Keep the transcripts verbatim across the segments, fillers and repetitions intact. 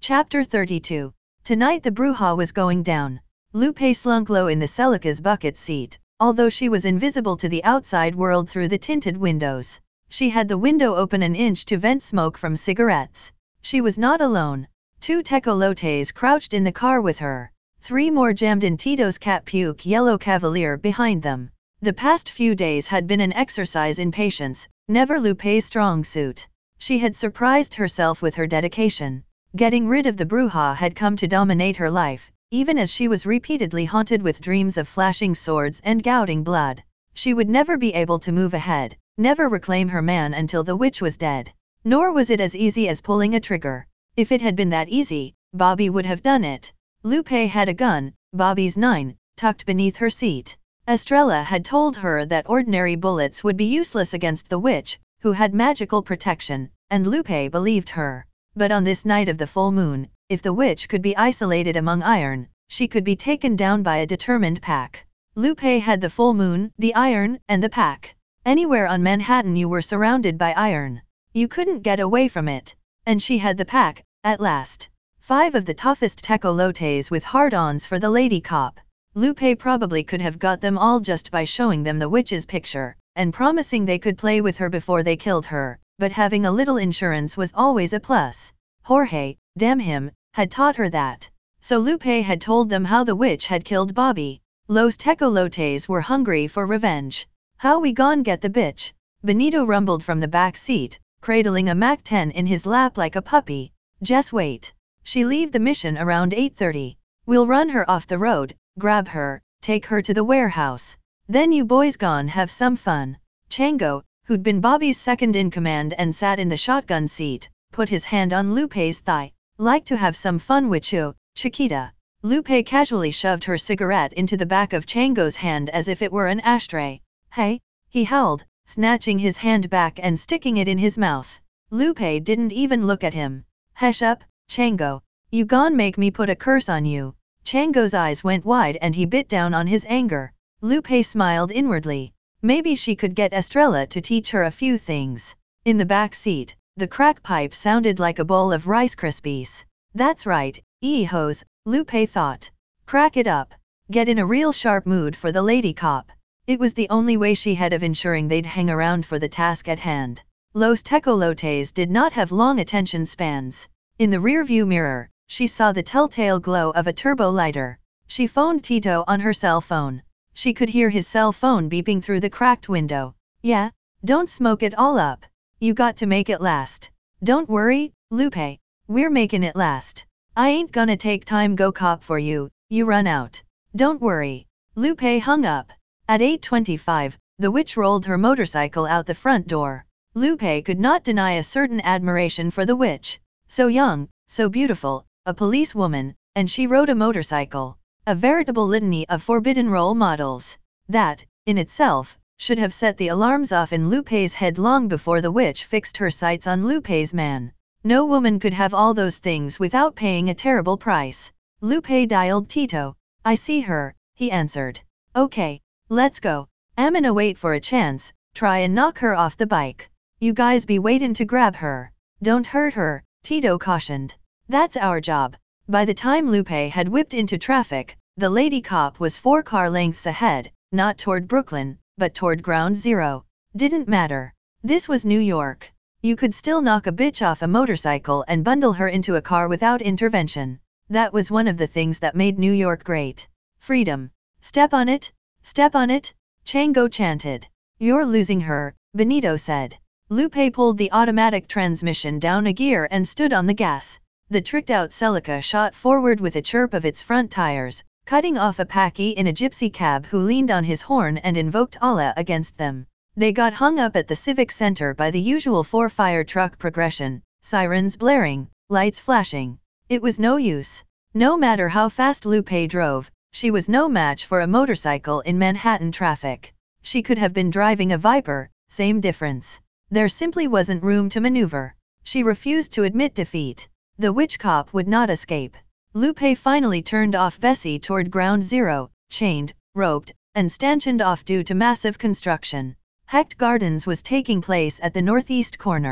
Chapter thirty-two. Tonight the brouhaha was going down. Lupe slunk low in the Celica's bucket seat, although she was invisible to the outside world through the tinted windows. She had the window open an inch to vent smoke from cigarettes. She was not alone. Two tecolotes crouched in the car with her. Three more jammed in Tito's cat puke yellow Cavalier behind them. The past few days had been an exercise in patience, never Lupe's strong suit. She had surprised herself with her dedication. Getting rid of the brouhaha had come to dominate her life, even as she was repeatedly haunted with dreams of flashing swords and gouting blood. She would never be able to move ahead, never reclaim her man until the witch was dead. Nor was it as easy as pulling a trigger. If it had been that easy, Bobby would have done it. Lupe had a gun, Bobby's nine, tucked beneath her seat. Estrella had told her that ordinary bullets would be useless against the witch, who had magical protection, and Lupe believed her. But on this night of the full moon, if the witch could be isolated among iron, she could be taken down by a determined pack. Lupe had the full moon, the iron, and the pack. Anywhere on Manhattan you were surrounded by iron. You couldn't get away from it. And she had the pack, at last. Five of the toughest tecolotes with hard-ons for the lady cop. Lupe probably could have got them all just by showing them the witch's picture, and promising they could play with her before they killed her, but having a little insurance was always a plus. Jorge, damn him, had taught her that. So Lupe had told them how the witch had killed Bobby. Los tecolotes were hungry for revenge. How we gon' get the bitch? Benito rumbled from the back seat, cradling a Mac ten in his lap like a puppy. Just wait. She leave the mission around eight thirty. We'll run her off the road, grab her, take her to the warehouse. Then you boys gon' have some fun. Chango, who'd been Bobby's second-in-command and sat in the shotgun seat, put his hand on Lupe's thigh. Like to have some fun with you, Chiquita. Lupe casually shoved her cigarette into the back of Chango's hand as if it were an ashtray. Hey, he howled, snatching his hand back and sticking it in his mouth. Lupe didn't even look at him. Hush up, Chango. You gon' make me put a curse on you. Chango's eyes went wide and he bit down on his anger. Lupe smiled inwardly. Maybe she could get Estrella to teach her a few things. In the back seat, the crack pipe sounded like a bowl of Rice Krispies. That's right, ee-hoes, Lupe thought. Crack it up. Get in a real sharp mood for the lady cop. It was the only way she had of ensuring they'd hang around for the task at hand. Los tecolotes did not have long attention spans. In the rearview mirror, she saw the telltale glow of a turbo lighter. She phoned Tito on her cell phone. She could hear his cell phone beeping through the cracked window. Yeah, don't smoke it all up. You got to make it last. Don't worry, Lupe. We're making it last. I ain't gonna take time go cop for you, you run out. Don't worry. Lupe hung up. At eight twenty-five, the witch rolled her motorcycle out the front door. Lupe could not deny a certain admiration for the witch. So young, so beautiful, a policewoman, and she rode a motorcycle. A veritable litany of forbidden role models. That, in itself, should have set the alarms off in Lupe's head long before the witch fixed her sights on Lupe's man. No woman could have all those things without paying a terrible price. Lupe dialed Tito. I see her, he answered. Okay, let's go. I'm gonna wait for a chance, try and knock her off the bike. You guys be waitin' to grab her. Don't hurt her, Tito cautioned. That's our job. By the time Lupe had whipped into traffic, the lady cop was four car lengths ahead, not toward Brooklyn, but toward Ground Zero. Didn't matter. This was New York. You could still knock a bitch off a motorcycle and bundle her into a car without intervention. That was one of the things that made New York great. Freedom. Step on it, step on it, Chango chanted. You're losing her, Benito said. Lupe pulled the automatic transmission down a gear and stood on the gas. The tricked-out Celica shot forward with a chirp of its front tires, cutting off a packy in a gypsy cab who leaned on his horn and invoked Allah against them. They got hung up at the Civic Center by the usual four-fire truck progression, sirens blaring, lights flashing. It was no use. No matter how fast Lupe drove, she was no match for a motorcycle in Manhattan traffic. She could have been driving a Viper, same difference. There simply wasn't room to maneuver. She refused to admit defeat. The witch cop would not escape. Lupe finally turned off Bessie toward Ground Zero, chained, roped, and stanchioned off due to massive construction. Hecht Gardens was taking place at the northeast corner.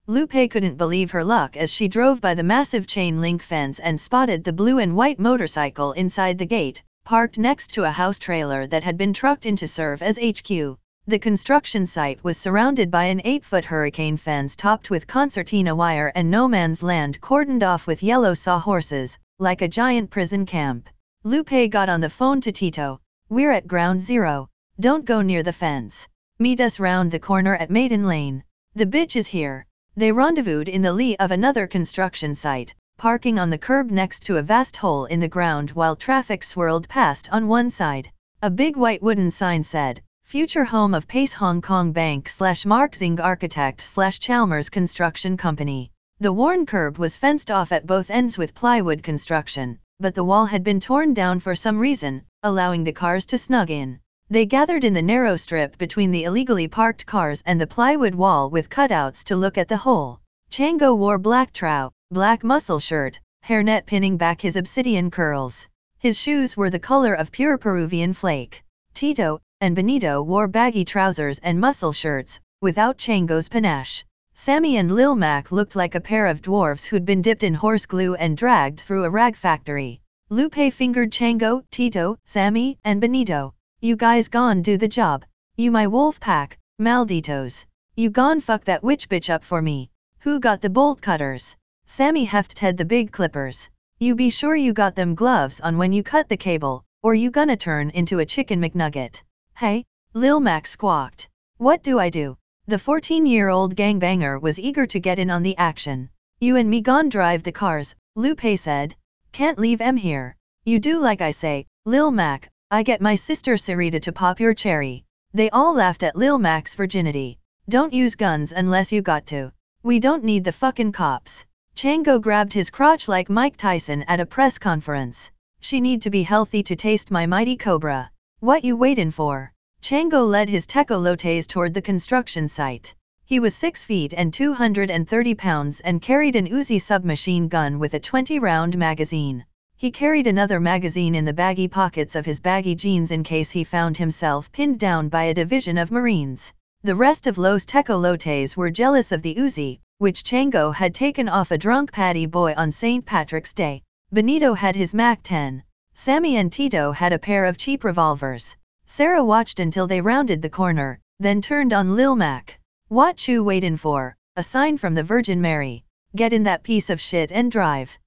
Lupe couldn't believe her luck as she drove by the massive chain link fence and spotted the blue and white motorcycle inside the gate, parked next to a house trailer that had been trucked in to serve as H Q. The construction site was surrounded by an eight-foot hurricane fence topped with concertina wire and no man's land cordoned off with yellow sawhorses, like a giant prison camp. Lupe got on the phone to Tito. "We're at ground zero. Don't go near the fence. Meet us round the corner at Maiden Lane. The bitch is here." They rendezvoused in the lee of another construction site, parking on the curb next to a vast hole in the ground while traffic swirled past on one side. A big white wooden sign said, "Future home of Pace Hong Kong Bank slash Mark Zing Architect slash Chalmers Construction Company." The worn curb was fenced off at both ends with plywood construction, but the wall had been torn down for some reason, allowing the cars to snug in. They gathered in the narrow strip between the illegally parked cars and the plywood wall with cutouts to look at the hole. Chango wore black trou, black muscle shirt, hairnet pinning back his obsidian curls. His shoes were the color of pure Peruvian flake. Tito and Benito wore baggy trousers and muscle shirts, without Chango's panache. Sammy and Lil Mac looked like a pair of dwarves who'd been dipped in horse glue and dragged through a rag factory. Lupe fingered Chango, Tito, Sammy, and Benito. "You guys gon' do the job. You my wolf pack, malditos. You gon' fuck that witch bitch up for me. Who got the bolt cutters?" Sammy hefted the big clippers. "You be sure you got them gloves on when you cut the cable, or you gonna turn into a chicken McNugget." "Hey," Lil Mac squawked. "What do I do?" The fourteen-year-old gangbanger was eager to get in on the action. "You and me gon' drive the cars," Lupe said. "Can't leave em here. You do like I say, Lil Mac. I get my sister Sarita to pop your cherry." They all laughed at Lil Mac's virginity. "Don't use guns unless you got to. We don't need the fucking cops." Chango grabbed his crotch like Mike Tyson at a press conference. "She need to be healthy to taste my mighty cobra. What you waitin' for?" Chango led his tecolotes toward the construction site. He was six feet and two hundred thirty pounds and carried an Uzi submachine gun with a twenty-round magazine. He carried another magazine in the baggy pockets of his baggy jeans in case he found himself pinned down by a division of Marines. The rest of Los Tecolotes were jealous of the Uzi, which Chango had taken off a drunk Patty boy on Saint Patrick's Day. Benito had his Mac ten. Sammy and Tito had a pair of cheap revolvers. Sarah watched until they rounded the corner, then turned on Lil Mac. "What you waitin' for? A sign from the Virgin Mary. Get in that piece of shit and drive."